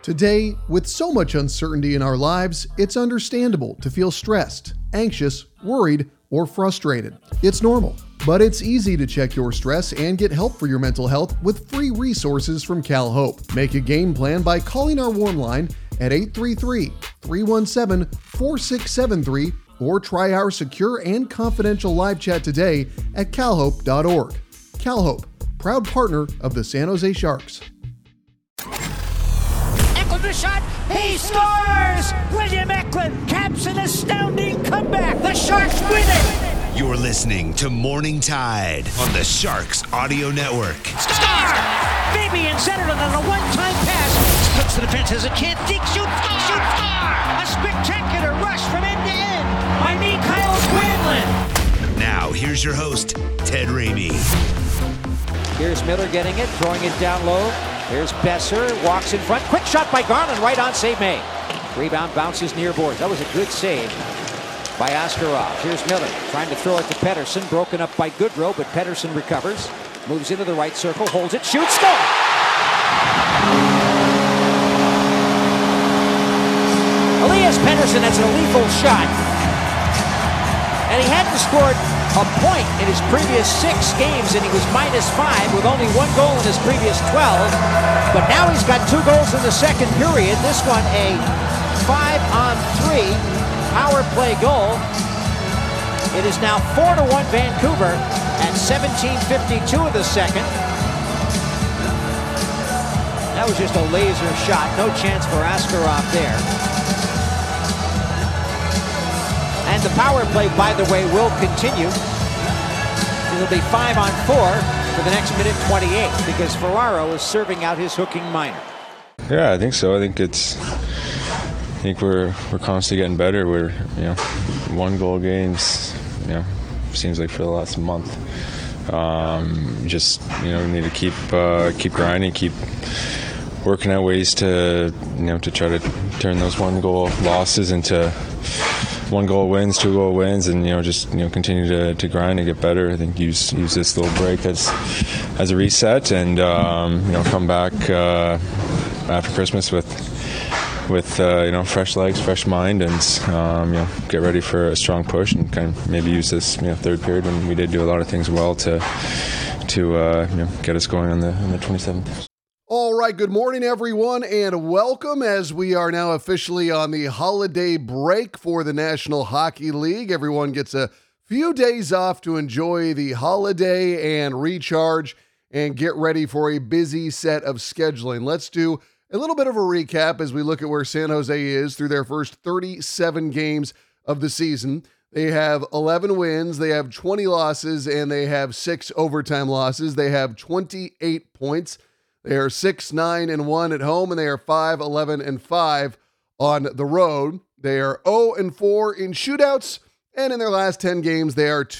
Today, with so much uncertainty in our lives, it's understandable to feel stressed, anxious, worried, or frustrated. It's normal, but it's easy to check your stress and get help for your mental health with free resources from CalHope. Make a game plan by calling our warm line at 833-317-4673 or try our secure and confidential live chat today at calhope.org. CalHope, proud partner of the San Jose Sharks. The shot, he scores! William Eklund caps an astounding comeback. The Sharks win it! You're listening to Morning Tide on the Sharks Audio Network. Score! Fabian centered on a one-time pass. Splits the defense, has a chance. Deke shoots, score! A spectacular rush from end to end by Mikael Granlund. Now, here's your host, Ted Ramey. Here's Miller getting it, throwing it down low. Here's Besser, walks in front. Quick shot by Garland, right on, save made. Rebound bounces near boards. That was a good save by Askarov. Here's Miller, trying to throw it to Pettersson. Broken up by Goodrow, but Pettersson recovers. Moves into the right circle, holds it, shoots, score! Elias Pettersson has a lethal shot. And he hadn't scored a point in his previous 6 games, and he was -5 with only 1 goal in his previous 12. But now he's got 2 goals in the second period. This one a 5-on-3 power play goal. It is now 4-1 Vancouver at 17:52 of the second. That was just a laser shot. No chance for Askarov there. And the power play, by the way, will continue. It'll be 5-on-4 for the next minute 28 because Ferraro is serving out his hooking minor. Yeah, I think so. I think we're constantly getting better. We're 1-goal games. Seems like for the last month. We need to keep grinding, keep working out ways to try to turn those 1-goal losses into 1-goal wins, 2-goal wins, and continue to grind and get better. I think use this little break as a reset, and come back after Christmas with fresh legs, fresh mind, and get ready for a strong push, and kind of maybe use this third period when we did do a lot of things well to get us going on the 27th. All right, good morning, everyone, and welcome as we are now officially on the holiday break for the National Hockey League. Everyone gets a few days off to enjoy the holiday and recharge and get ready for a busy set of scheduling. Let's do a little bit of a recap as we look at where San Jose is through their first 37 games of the season. They have 11 wins, they have 20 losses, and they have 6 overtime losses. They have 28 points. They are 6-9-1 at home, and they are 5-11-5 on the road. They are 0-4 in shootouts, and in their last 10 games, they are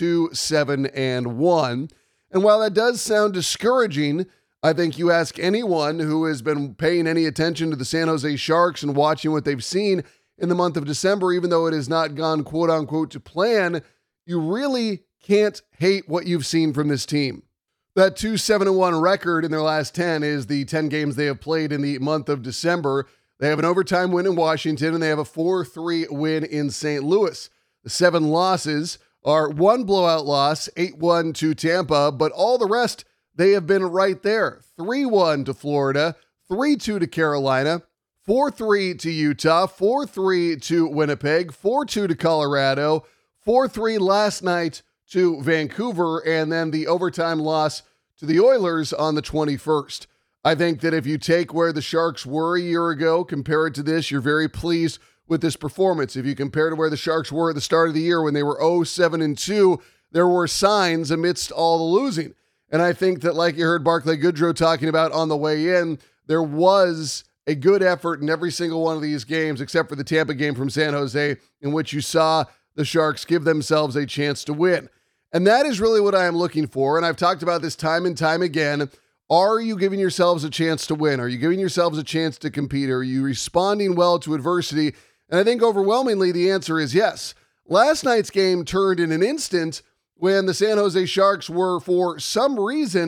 2-7-1. And while that does sound discouraging, I think you ask anyone who has been paying any attention to the San Jose Sharks and watching what they've seen in the month of December, even though it has not gone quote-unquote to plan, you really can't hate what you've seen from this team. That 2-7-1 record in their last 10 is the 10 games they have played in the month of December. They have an overtime win in Washington, and they have a 4-3 win in St. Louis. The 7 losses are 1 blowout loss, 8-1 to Tampa, but all the rest, they have been right there. 3-1 to Florida, 3-2 to Carolina, 4-3 to Utah, 4-3 to Winnipeg, 4-2 to Colorado, 4-3 last night to Vancouver, and then the overtime loss to the Oilers on the 21st. I think that if you take where the Sharks were a year ago, compare it to this, you're very pleased with this performance. If you compare to where the Sharks were at the start of the year when they were 0-7-2, there were signs amidst all the losing. And I think that, like you heard Barclay Goodrow talking about on the way in, there was a good effort in every single one of these games, except for the Tampa game from San Jose, in which you saw the Sharks give themselves a chance to win. And that is really what I am looking for. And I've talked about this time and time again. Are you giving yourselves a chance to win? Are you giving yourselves a chance to compete? Are you responding well to adversity? And I think overwhelmingly the answer is yes. Last night's game turned in an instant when the San Jose Sharks were, for some reason,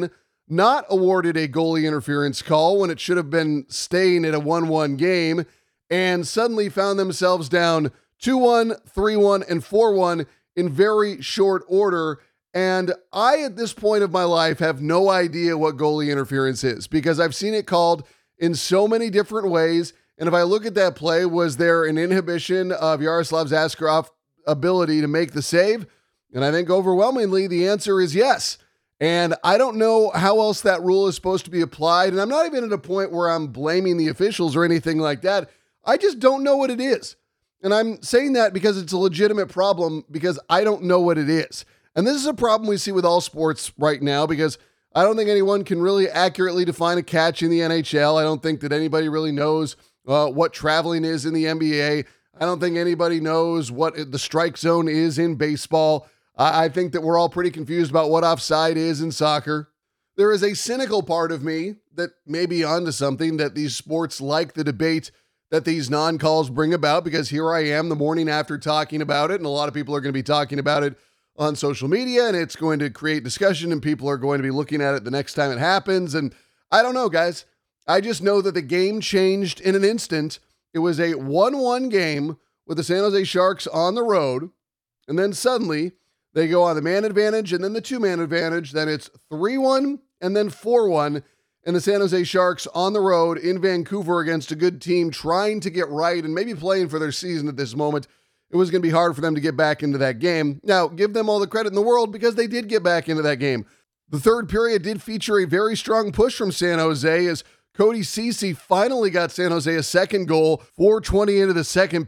not awarded a goalie interference call when it should have been staying at a 1-1 game, and suddenly found themselves down 2-1, 3-1, and 4-1 in very short order. And I, at this point of my life, have no idea what goalie interference is because I've seen it called in so many different ways. And if I look at that play, was there an inhibition of Yaroslav Zaskarov's ability to make the save? And I think overwhelmingly the answer is yes. And I don't know how else that rule is supposed to be applied. And I'm not even at a point where I'm blaming the officials or anything like that. I just don't know what it is. And I'm saying that because it's a legitimate problem because I don't know what it is. And this is a problem we see with all sports right now because I don't think anyone can really accurately define a catch in the NHL. I don't think that anybody really knows what traveling is in the NBA. I don't think anybody knows what the strike zone is in baseball. I think that we're all pretty confused about what offside is in soccer. There is a cynical part of me that may be onto something, that these sports like the debate that these non-calls bring about, because here I am the morning after talking about it, and a lot of people are going to be talking about it on social media, and it's going to create discussion, and people are going to be looking at it the next time it happens. And I don't know, guys. I just know that the game changed in an instant. It was a 1-1 game with the San Jose Sharks on the road, and then suddenly they go on the man advantage and then the two-man advantage. Then it's 3-1 and then 4-1, and the San Jose Sharks on the road in Vancouver against a good team trying to get right and maybe playing for their season at this moment. It was going to be hard for them to get back into that game. Now, give them all the credit in the world because they did get back into that game. The third period did feature a very strong push from San Jose as Cody Ceci finally got San Jose a second goal, 4:20 into the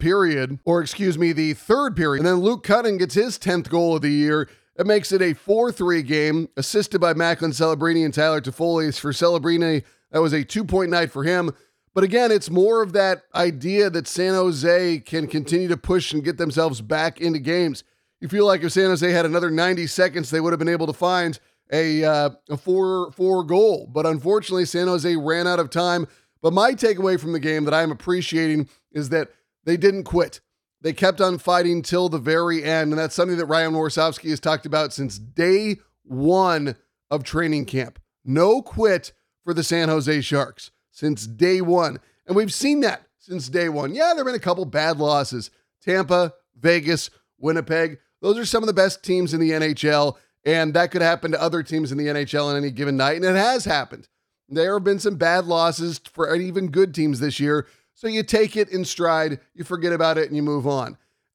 the third period. And then Luke Kunin gets his 10th goal of the year. It makes it a 4-3 game, assisted by Macklin Celebrini and Tyler Toffoli. For Celebrini, that was a 2-point night for him. But again, it's more of that idea that San Jose can continue to push and get themselves back into games. You feel like if San Jose had another 90 seconds, they would have been able to find a 4-4 goal. But unfortunately, San Jose ran out of time. But my takeaway from the game that I'm appreciating is that they didn't quit. They kept on fighting till the very end. And that's something that Ryan Warsofsky has talked about since day one of training camp. No quit for the San Jose Sharks since day one. And we've seen that since day one. Yeah, there have been a couple bad losses. Tampa, Vegas, Winnipeg. Those are some of the best teams in the NHL. And that could happen to other teams in the NHL on any given night. And it has happened. There have been some bad losses for even good teams this year. So you take it in stride, you forget about it, and you move on.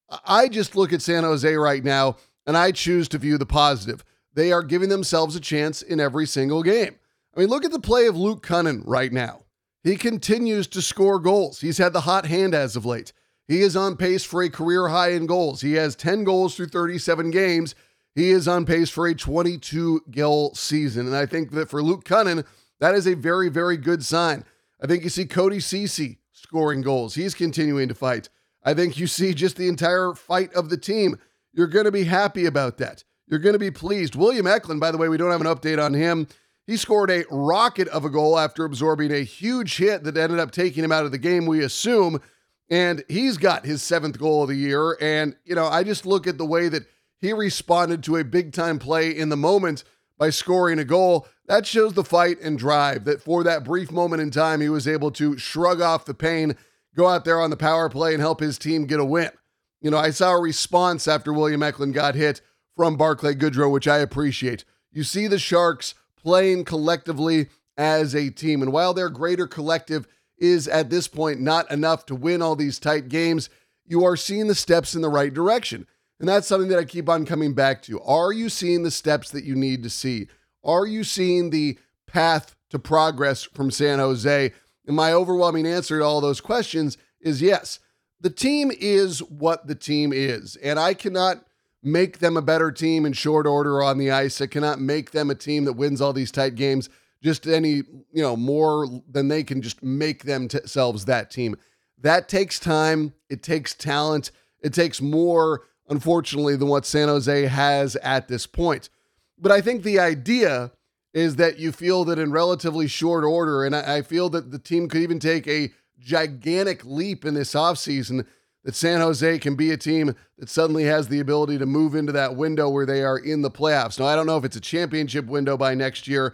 I just look at San Jose right now, and I choose to view the positive. They are giving themselves a chance in every single game. I mean, look at the play of Luke Kunin right now. He continues to score goals. He's had the hot hand as of late. He is on pace for a career high in goals. He has 10 goals through 37 games. He is on pace for a 22-goal season. And I think that for Luke Kunin, that is a very, very good sign. I think you see Cody Ceci scoring goals. He's continuing to fight. I think you see just the entire fight of the team. You're going to be happy about that. You're going to be pleased. William Eklund, by the way, we don't have an update on him. He scored a rocket of a goal after absorbing a huge hit that ended up taking him out of the game, we assume. And he's got his 7th goal of the year. And, I just look at the way that he responded to a big-time play in the moment by scoring a goal. That shows the fight and drive, that for that brief moment in time, he was able to shrug off the pain, go out there on the power play, and help his team get a win. I saw a response after William Eklund got hit from Barclay Goodrow, which I appreciate. You see the Sharks playing collectively as a team. And while their greater collective is at this point not enough to win all these tight games, you are seeing the steps in the right direction. And that's something that I keep on coming back to. Are you seeing the steps that you need to see? Are you seeing the path to progress from San Jose? And my overwhelming answer to all those questions is yes. The team is what the team is. And I cannot make them a better team in short order on the ice. I cannot make them a team that wins all these tight games just any, more than they can just make themselves that team. That takes time. It takes talent. It takes more, unfortunately, than what San Jose has at this point. But I think the idea is that you feel that in relatively short order, and I feel that the team could even take a gigantic leap in this offseason, that San Jose can be a team that suddenly has the ability to move into that window where they are in the playoffs. Now, I don't know if it's a championship window by next year,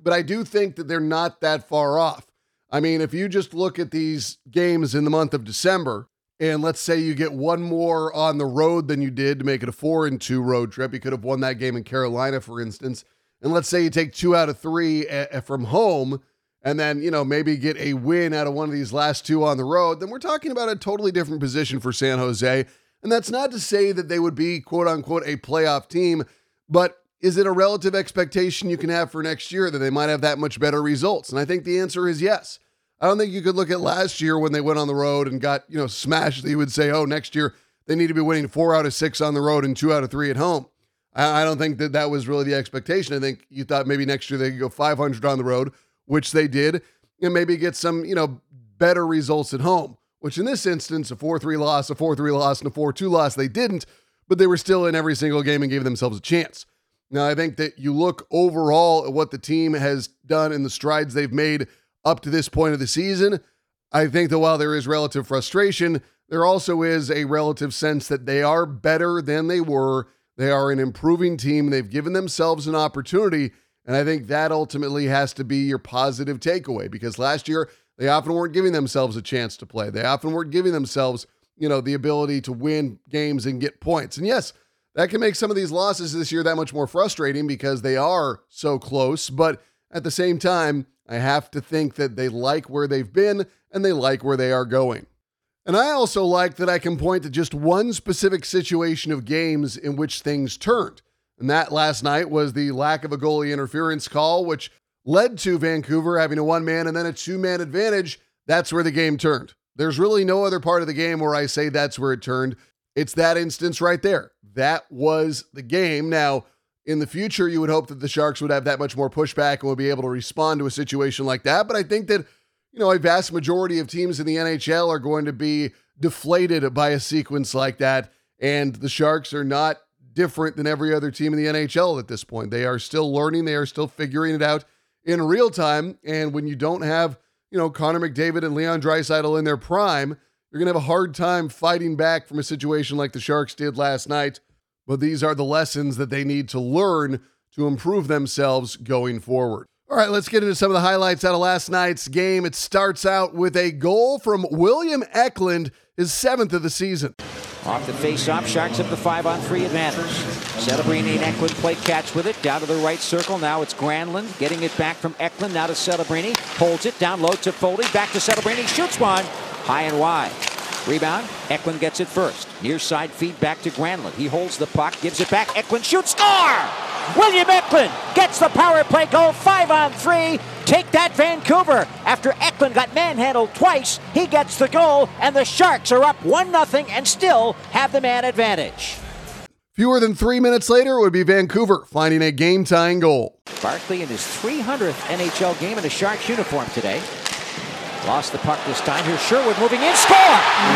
but I do think that they're not that far off. I mean, if you just look at these games in the month of December, and let's say you get one more on the road than you did to make it a 4-2 road trip. You could have won that game in Carolina, for instance. And let's say you take 2 out of 3 from home, and then, maybe get a win out of one of these last 2 on the road, then we're talking about a totally different position for San Jose. And that's not to say that they would be, quote unquote, a playoff team, but is it a relative expectation you can have for next year that they might have that much better results? And I think the answer is yes. I don't think you could look at last year when they went on the road and got, smashed, that you would say, oh, next year they need to be winning 4 out of 6 on the road and 2 out of 3 at home. I don't think that was really the expectation. I think you thought maybe next year they could go 500 on the road, which they did, and maybe get some, better results at home, which in this instance, a 4-3 loss, a 4-3 loss, and a 4-2 loss, they didn't, but they were still in every single game and gave themselves a chance. Now, I think that you look overall at what the team has done and the strides they've made up to this point of the season. I think that while there is relative frustration, there also is a relative sense that they are better than they were. They are an improving team. They've given themselves an opportunity, and I think that ultimately has to be your positive takeaway, because last year they often weren't giving themselves a chance to play. They often weren't giving themselves, the ability to win games and get points. And yes, that can make some of these losses this year that much more frustrating because they are so close, but at the same time, I have to think that they like where they've been and they like where they are going. And I also like that I can point to just one specific situation of games in which things turned. And that last night was the lack of a goalie interference call, which led to Vancouver having a 1-man and then a 2-man advantage. That's where the game turned. There's really no other part of the game where I say that's where it turned. It's that instance right there. That was the game. Now, in the future, you would hope that the Sharks would have that much more pushback and would be able to respond to a situation like that. But I think that, a vast majority of teams in the NHL are going to be deflated by a sequence like that. And the Sharks are not different than every other team in the NHL at this point. They are still learning. They are still figuring it out in real time. And when you don't have, Connor McDavid and Leon Draisaitl in their prime, you're going to have a hard time fighting back from a situation like the Sharks did last night. But these are the lessons that they need to learn to improve themselves going forward. All right, let's get into some of the highlights out of last night's game. It starts out with a goal from William Eklund, his 7th of the season. Off the face-off, Sharks have the 5-on-3 advantage. Celebrini and Eklund play catch with it, down to the right circle. Now it's Granlund getting it back from Eklund, now to Celebrini. Holds it, down low to Foley, back to Celebrini, shoots one, high and wide. Rebound, Eklund gets it first. Near side feed back to Granlund. He holds the puck, gives it back. Eklund shoots, score! William Eklund gets the power play goal, 5-on-3. Take that, Vancouver. After Eklund got manhandled twice, he gets the goal, and the Sharks are up 1-0 and still have the man advantage. Fewer than 3 minutes later, it would be Vancouver finding a game-tying goal. Barkley in his 300th NHL game in a Sharks uniform today. Lost the puck this time. Here's Sherwood moving in. Score!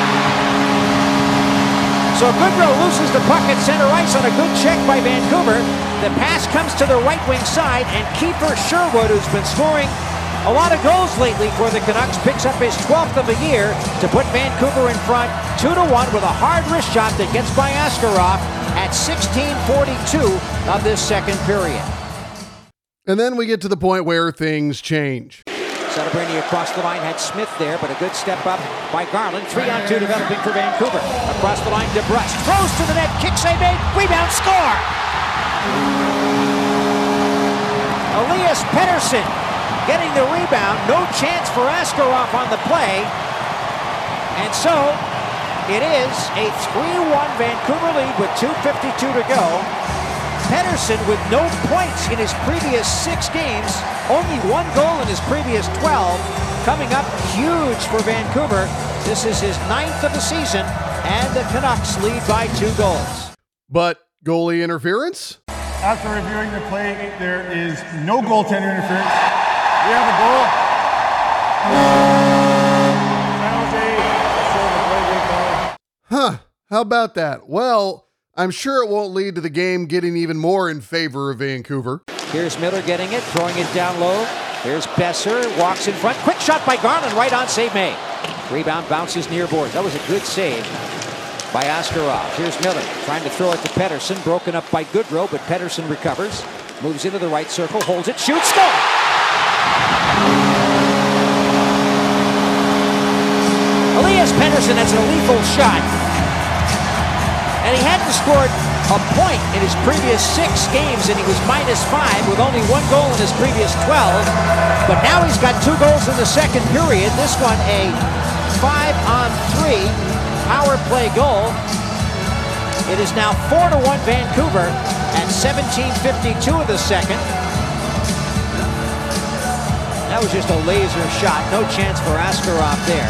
So Goodrow loses the puck at center ice on a good check by Vancouver. The pass comes to the right wing side, and Kiefer Sherwood, who's been scoring a lot of goals lately for the Canucks, picks up his 12th of the year to put Vancouver in front 2-1 with a hard wrist shot that gets by Askarov at 16:42 of this second period. And then we get to the point where things change. Celebrini across the line, had Smith there, but a good step up by Garland. 3-on-2 developing for Vancouver. Across the line, DeBrusk throws to the net, kick save made, rebound, score! Elias Pettersson getting the rebound, no chance for Askarov on the play. And so, it is a 3-1 Vancouver lead with 2:52 to go. Pettersson with no points in his previous 6 games, only 1 goal in his previous 12, coming up huge for Vancouver. This is his 9th of the season, and the Canucks lead by 2 goals. But goalie interference? After reviewing the play, there is no goaltender interference. We have a goal. Huh, how about that? Well, I'm sure it won't lead to the game getting even more in favor of Vancouver. Here's Miller getting it, throwing it down low. Here's Besser, walks in front. Quick shot by Garland, right on, save made. Rebound bounces near boards. That was a good save by Askarov. Here's Miller, trying to throw it to Pettersson. Broken up by Goodrow, but Pettersson recovers. Moves into the right circle, holds it, shoots, score! Elias Pettersson has a lethal shot. And he hadn't scored a point in his previous 6 games, and he was -5 with only 1 goal in his previous 12. But now he's got 2 goals in the second period. This one a 5-on-3 power play goal. It is now 4-1 Vancouver at 17:52 of the second. That was just a laser shot. No chance for Askarov there.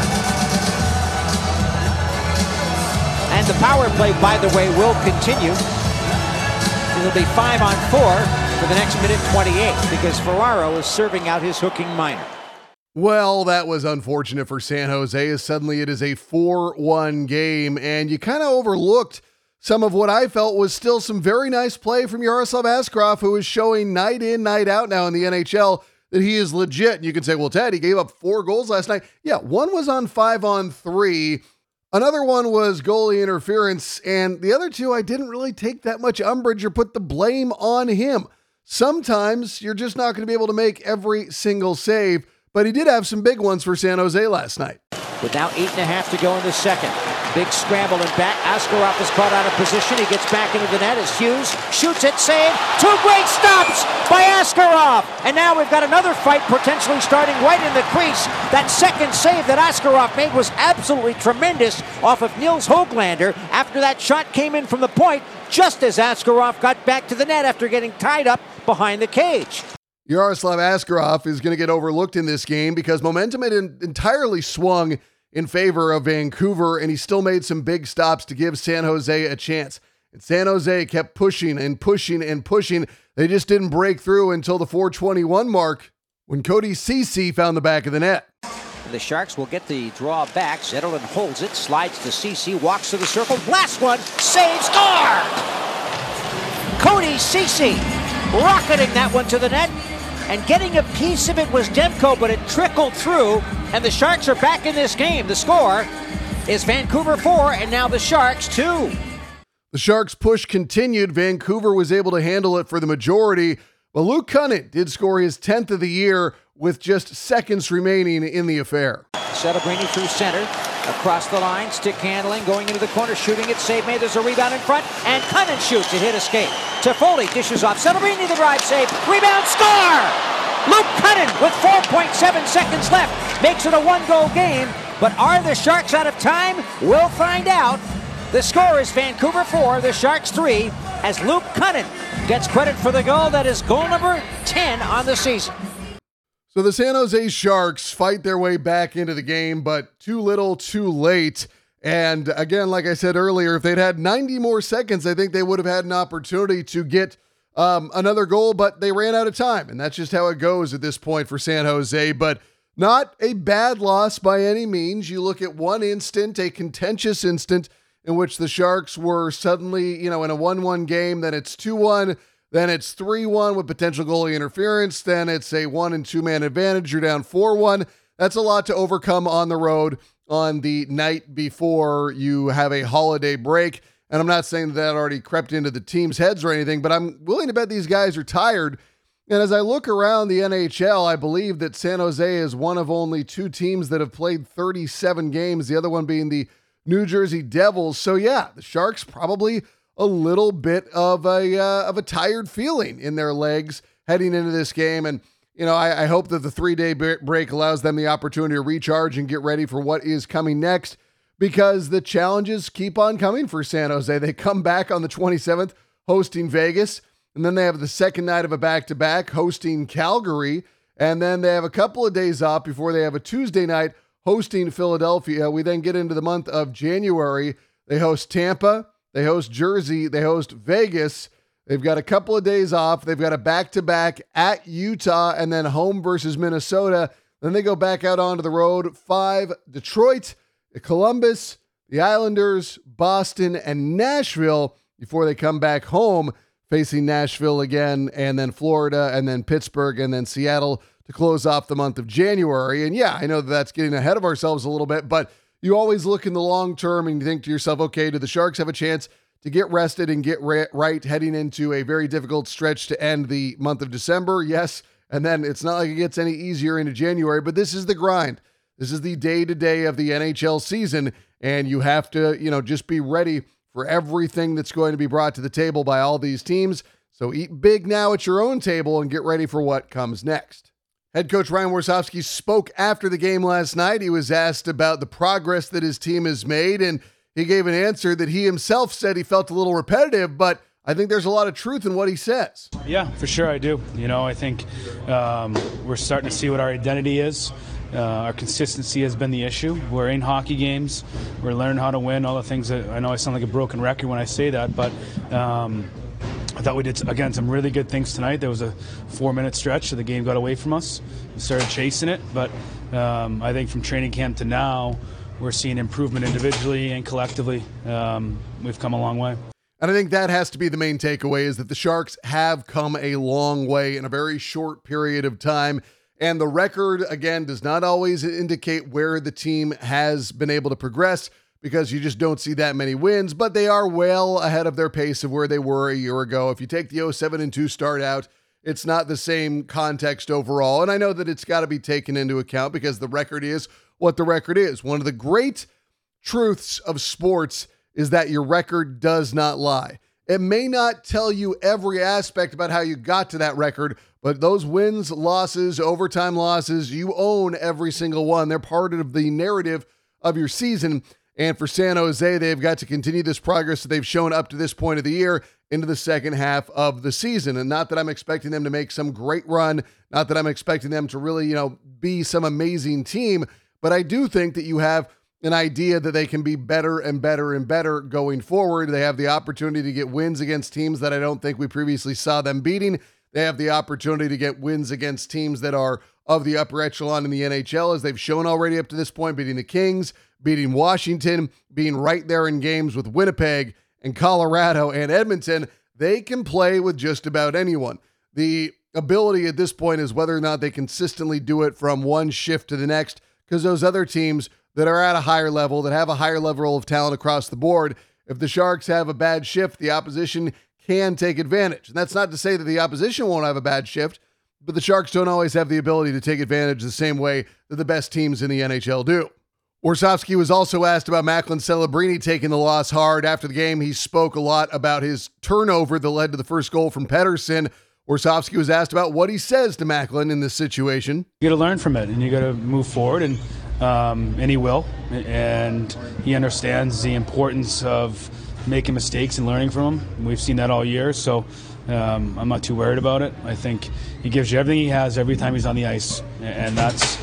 And the power play, by the way, will continue. It'll be 5-on-4 for the next minute 28 because Ferraro is serving out his hooking minor. Well, that was unfortunate for San Jose, as suddenly it is a 4-1 game, and you kind of overlooked some of what I felt was still some very nice play from Yaroslav Askarov, who is showing night in, night out now in the NHL that he is legit. And you can say, well, Ted, he gave up 4 goals last night. Yeah, one was on 5-on-3. Another one was goalie interference, and the other 2, I didn't really take that much umbrage or put the blame on him. Sometimes you're just not going to be able to make every single save, but he did have some big ones for San Jose last night. With now 8.5 to go in the second. Big scramble and back. Askarov is caught out of position. He gets back into the net as Hughes shoots it, save. 2 great stops by Askarov. And now we've got another fight potentially starting right in the crease. That second save that Askarov made was absolutely tremendous off of Nils Höglander after that shot came in from the point just as Askarov got back to the net after getting tied up behind the cage. Yaroslav Askarov is going to get overlooked in this game because momentum had entirely swung in favor of Vancouver, and he still made some big stops to give San Jose a chance. And San Jose kept pushing and pushing and pushing. They just didn't break through until the 4:21 mark when Cody Ceci found the back of the net. The Sharks will get the draw back. Zetterlund holds it, slides to Ceci, walks to the circle, blasts one, save, score! Cody Ceci rocketing that one to the net. And getting a piece of it was Demko, but it trickled through, and the Sharks are back in this game. The score is Vancouver 4, and now the Sharks 2. The Sharks' push continued. Vancouver was able to handle it for the majority, but Luke Kunin did score his 10th of the year with just seconds remaining in the affair. Celebrini through center, across the line, stick handling, going into the corner, shooting it, save made, there's a rebound in front, and Kunin shoots, it hit escape. Toffoli dishes off, Celebrini the drive, save, rebound, score! Luke Kunin with 4.7 seconds left, makes it a 1-goal game, but are the Sharks out of time? We'll find out. The score is Vancouver 4, the Sharks 3, as Luke Kunin gets credit for the goal that is goal number 10 on the season. So the San Jose Sharks fight their way back into the game, but too little, too late. And again, like I said earlier, if they'd had 90 more seconds, I think they would have had an opportunity to get another goal, but they ran out of time. And that's just how it goes at this point for San Jose. But not a bad loss by any means. You look at one instant, a contentious instant in which the Sharks were suddenly, in a 1-1 game, then it's 2-1. Then it's 3-1 with potential goalie interference. Then it's a 1- and 2-man advantage. You're down 4-1. That's a lot to overcome on the road on the night before you have a holiday break. And I'm not saying that already crept into the team's heads or anything, but I'm willing to bet these guys are tired. And as I look around the NHL, I believe that San Jose is one of only 2 teams that have played 37 games, the other one being the New Jersey Devils. So yeah, the Sharks probably a little bit of a tired feeling in their legs heading into this game. And, I hope that the 3-day break allows them the opportunity to recharge and get ready for what is coming next, because the challenges keep on coming for San Jose. They come back on the 27th hosting Vegas, and then they have the second night of a back-to-back hosting Calgary, and then they have a couple of days off before they have a Tuesday night hosting Philadelphia. We then get into the month of January. They host Tampa, they host Jersey, they host Vegas. They've got a couple of days off. They've got a back-to-back at Utah and then home versus Minnesota. Then they go back out onto the road. 5, Detroit, Columbus, the Islanders, Boston, and Nashville before they come back home facing Nashville again, and then Florida, and then Pittsburgh, and then Seattle to close off the month of January. And yeah, I know that's getting ahead of ourselves a little bit, but you always look in the long term and you think to yourself, okay, do the Sharks have a chance to get rested and get right heading into a very difficult stretch to end the month of December? Yes, And then it's not like it gets any easier into January, but this is the grind. This is the day-to-day of the NHL season, and you have to, just be ready for everything that's going to be brought to the table by all these teams. So eat big now at your own table and get ready for what comes next. Head coach Ryan Warsofsky spoke after the game last night. He was asked about the progress that his team has made, and he gave an answer that he himself said he felt a little repetitive, but I think there's a lot of truth in what he says. Yeah, for sure I do. I think we're starting to see what our identity is. Our consistency has been the issue. We're in hockey games. We're learning how to win, all the things that I know I sound like a broken record when I say that, but I thought we did, again, some really good things tonight. There was a 4-minute stretch, so the game got away from us. We started chasing it, but I think from training camp to now, we're seeing improvement individually and collectively. We've come a long way. And I think that has to be the main takeaway, is that the Sharks have come a long way in a very short period of time. And the record, again, does not always indicate where the team has been able to progress, because you just don't see that many wins, but they are well ahead of their pace of where they were a year ago. If you take the 0-7-2 start out, it's not the same context overall. And I know that it's got to be taken into account because the record is what the record is. One of the great truths of sports is that your record does not lie. It may not tell you every aspect about how you got to that record, but those wins, losses, overtime losses, you own every single one. They're part of the narrative of your season. And for San Jose, they've got to continue this progress that they've shown up to this point of the year into the second half of the season. And not that I'm expecting them to make some great run, not that I'm expecting them to really, be some amazing team, but I do think that you have an idea that they can be better and better and better going forward. They have the opportunity to get wins against teams that I don't think we previously saw them beating. They have the opportunity to get wins against teams that are of the upper echelon in the NHL, as they've shown already up to this point, beating the Kings, beating Washington, being right there in games with Winnipeg and Colorado and Edmonton. They can play with just about anyone. The ability at this point is whether or not they consistently do it from one shift to the next, because those other teams that are at a higher level, that have a higher level of talent across the board, if the Sharks have a bad shift, the opposition can take advantage. And that's not to say that the opposition won't have a bad shift, but the Sharks don't always have the ability to take advantage the same way that the best teams in the NHL do. Warsofsky was also asked about Macklin Celebrini taking the loss hard. After the game, he spoke a lot about his turnover that led to the first goal from Pettersson. Warsofsky was asked about what he says to Macklin in this situation. You got to learn from it, and you got to move forward, and he will. And he understands the importance of making mistakes and learning from them. We've seen that all year, so I'm not too worried about it. I think he gives you everything he has every time he's on the ice, and that's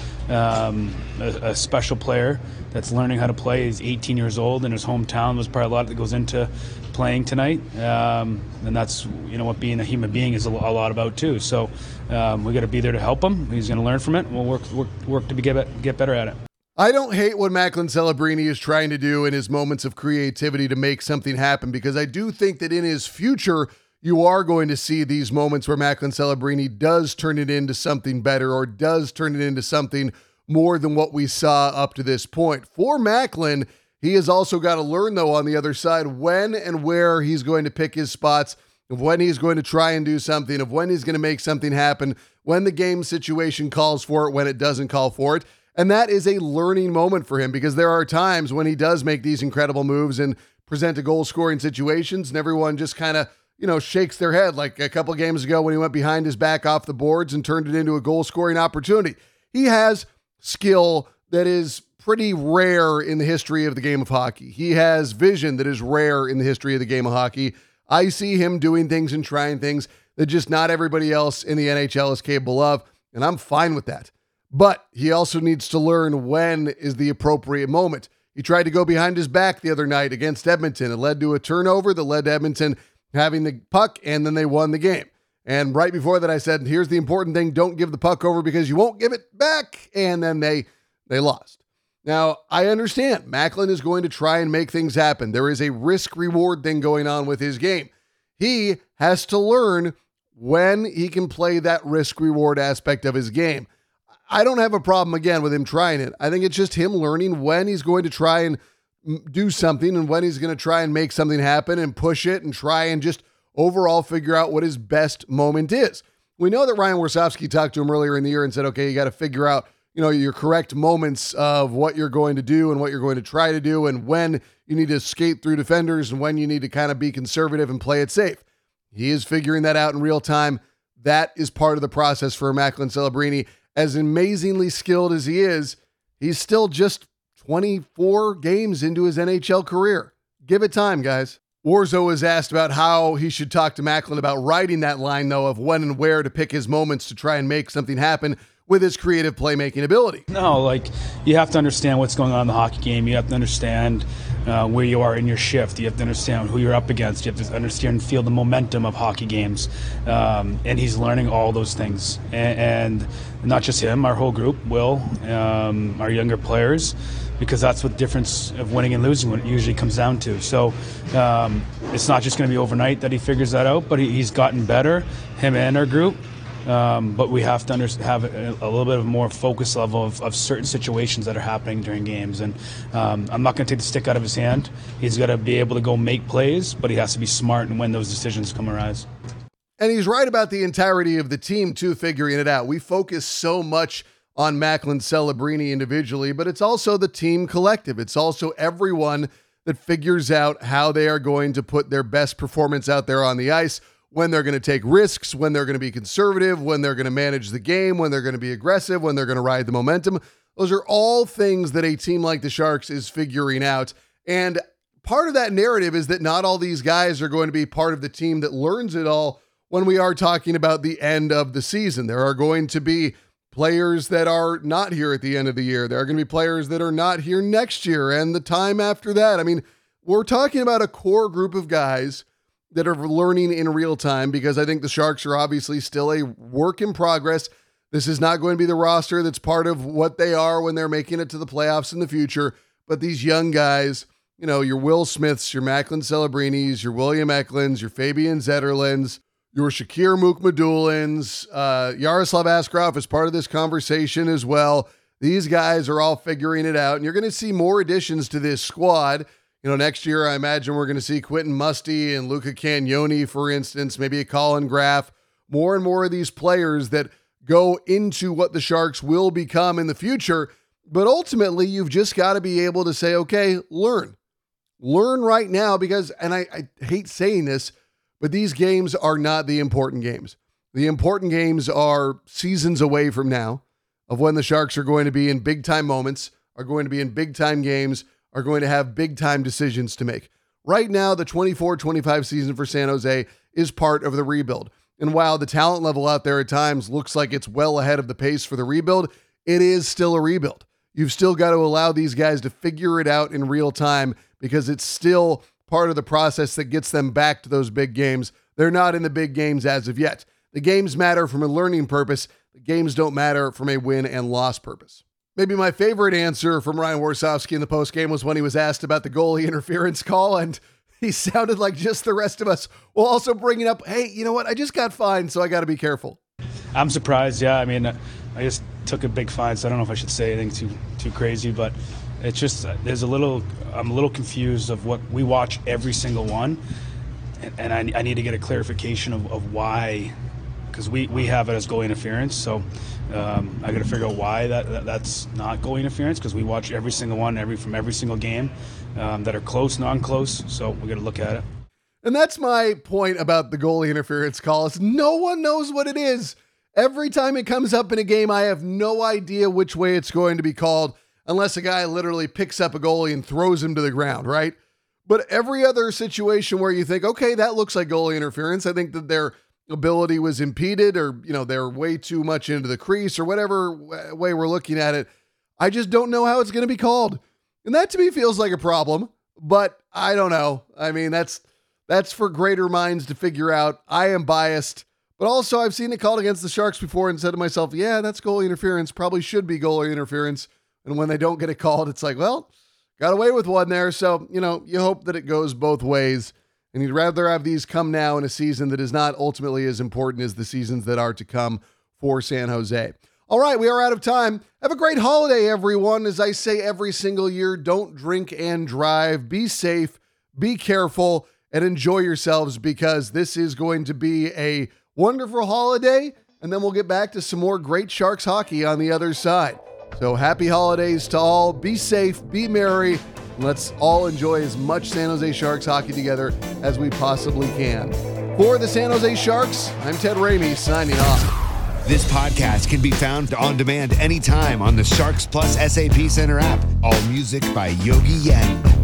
a special player that's learning how to play. He's 18 years old in his hometown. There's probably a lot that goes into playing tonight, and that's what being a human being is a lot about too. So we got to be there to help him. He's going to learn from it. We'll work to get better at it. I don't hate what Macklin Celebrini is trying to do in his moments of creativity to make something happen, because I do think that in his future, you are going to see these moments where Macklin Celebrini does turn it into something better, or does turn it into something more than what we saw up to this point. For Macklin, he has also got to learn, though, on the other side, when and where he's going to pick his spots, of when he's going to try and do something, of when he's going to make something happen, when the game situation calls for it, when it doesn't call for it. And that is a learning moment for him, because there are times when he does make these incredible moves and present a goal-scoring situations, and everyone just kind of, shakes their head, like a couple games ago when he went behind his back off the boards and turned it into a goal-scoring opportunity. He has skill that is pretty rare in the history of the game of hockey. He has vision that is rare in the history of the game of hockey. I see him doing things and trying things that just not everybody else in the NHL is capable of, and I'm fine with that. But he also needs to learn when is the appropriate moment. He tried to go behind his back the other night against Edmonton. It led to a turnover that led to Edmonton having the puck, and then they won the game. And right before that, I said, here's the important thing. Don't give the puck over because you won't give it back. And then they lost. Now, I understand Macklin is going to try and make things happen. There is a risk-reward thing going on with his game. He has to learn when he can play that risk-reward aspect of his game. I don't have a problem, again, with him trying it. I think it's just him learning when he's going to try and do something and when he's going to try and make something happen and push it and try and just overall figure out what his best moment is. We know that Ryan Warsofsky talked to him earlier in the year and said, okay, you got to figure out, your correct moments of what you're going to do and what you're going to try to do and when you need to skate through defenders and when you need to kind of be conservative and play it safe. He is figuring that out in real time. That is part of the process for Macklin Celebrini. As amazingly skilled as he is, he's still just 24 games into his NHL career. Give it time, guys. Warzo was asked about how he should talk to Macklin about writing that line, though, of when and where to pick his moments to try and make something happen with his creative playmaking ability. No, you have to understand what's going on in the hockey game. You have to understand where you are in your shift. You have to understand who you're up against. You have to understand and feel the momentum of hockey games. And he's learning all those things. And not just him, our whole group will, our younger players, because that's what the difference of winning and losing what it usually comes down to. So it's not just going to be overnight that he figures that out, but he's gotten better, him and our group. But we have to have a little bit of more focus level of certain situations that are happening during games. And I'm not going to take the stick out of his hand. He's got to be able to go make plays, but he has to be smart and when those decisions come arise. And he's right about the entirety of the team, too, figuring it out. We focus so much on Macklin Celebrini individually, but it's also the team collective. It's also everyone that figures out how they are going to put their best performance out there on the ice, when they're going to take risks, when they're going to be conservative, when they're going to manage the game, when they're going to be aggressive, when they're going to ride the momentum. Those are all things that a team like the Sharks is figuring out. And part of that narrative is that not all these guys are going to be part of the team that learns it all when we are talking about the end of the season. There are going to be players that are not here at the end of the year. There are going to be players that are not here next year and the time after that. I mean, we're talking about a core group of guys that are learning in real time, because I think the Sharks are obviously still a work in progress. This is not going to be the roster that's part of what they are when they're making it to the playoffs in the future. But these young guys, your Will Smiths, your Macklin Celebrinis, your William Eklunds, your Fabian Zetterlands, your Shakir Mukhamadullins, Yaroslav Askarov is part of this conversation as well. These guys are all figuring it out, and you're going to see more additions to this squad. Next year, I imagine we're going to see Quentin Musty and Luca Cagnoni, for instance, maybe a Colin Graff, more and more of these players that go into what the Sharks will become in the future. But ultimately, you've just got to be able to say, okay, learn right now, because, and I hate saying this, but these games are not the important games. The important games are seasons away from now, of when the Sharks are going to be in big time moments, are going to be in big time games, are going to have big time decisions to make. Right now, the 24-25 season for San Jose is part of the rebuild. And while the talent level out there at times looks like it's well ahead of the pace for the rebuild, it is still a rebuild. You've still got to allow these guys to figure it out in real time, because it's still part of the process that gets them back to those big games. They're not in the big games as of yet. The games matter from a learning purpose. The games don't matter from a win and loss purpose. Maybe my favorite answer from Ryan Warsofsky in the postgame was when he was asked about the goalie interference call, and he sounded like just the rest of us, while also bringing up, hey, you know what? I just got fined, so I got to be careful. I'm surprised, yeah. I mean, I just took a big fine, so I don't know if I should say anything too crazy, but it's just I'm a little confused of what we watch every single one, and I need to get a clarification of why, because we have it as goalie interference, so I got to figure out why that's not goalie interference, because we watch every single one from every single game that are close, non-close, so we got to look at it. And that's my point about the goalie interference call, is no one knows what it is. Every time it comes up in a game, I have no idea which way it's going to be called, unless a guy literally picks up a goalie and throws him to the ground, right? But every other situation where you think, okay, that looks like goalie interference, I think that their ability was impeded, or, they're way too much into the crease, or whatever way we're looking at it, I just don't know how it's going to be called. And that to me feels like a problem, but I don't know. I mean, that's for greater minds to figure out. I am biased, but also I've seen it called against the Sharks before and said to myself, yeah, that's goalie interference, probably should be goalie interference. And when they don't get it called, it's like, well, got away with one there. So, you hope that it goes both ways. And you'd rather have these come now in a season that is not ultimately as important as the seasons that are to come for San Jose. All right, we are out of time. Have a great holiday, everyone. As I say every single year, don't drink and drive. Be safe, be careful, and enjoy yourselves, because this is going to be a wonderful holiday and then we'll get back to some more great Sharks hockey on the other side. So happy holidays to all. Be safe, be merry. Let's all enjoy as much San Jose Sharks hockey together as we possibly can. For the San Jose Sharks, I'm Ted Ramey signing off. This podcast can be found on demand anytime on the Sharks Plus SAP Center app. All music by Yogi Yen.